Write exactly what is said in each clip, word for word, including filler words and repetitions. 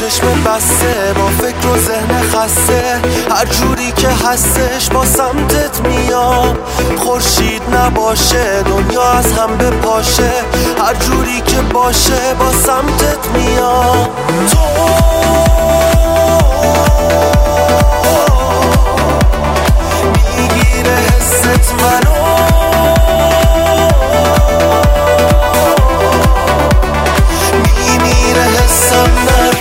چشم بسته، با فکر و ذهن خسته، هر جوری که هستش با سمتت میام. خورشید نباشه دنیا از هم بپاشه، هر جوری که باشه با سمتت میام. تو میگیره حست منو، میمیره حسم منو.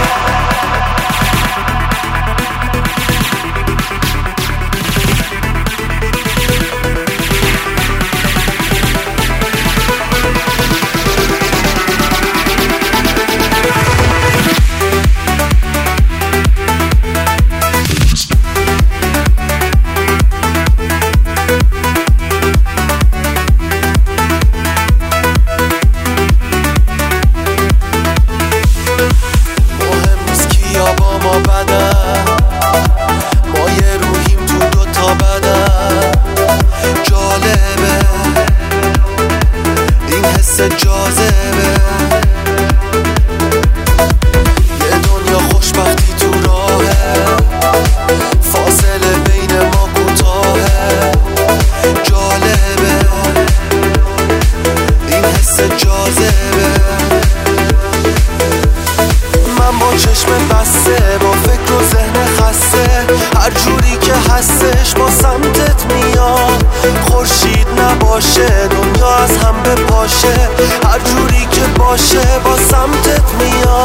ما یه روحیم تو دوتا بدن، جالبه این حس جاذبه. یه دنیا خوشبختی تو راهه، فاصله بین ما کوتاهه. جالبه این حس جاذبه. من با چشم بسته، با فکر و ذهن خسته، هر جوری که هستش با سمتت میام. خورشید نباشه دنیا از هم بپاشه، هر جوری که باشه با سمتت میام.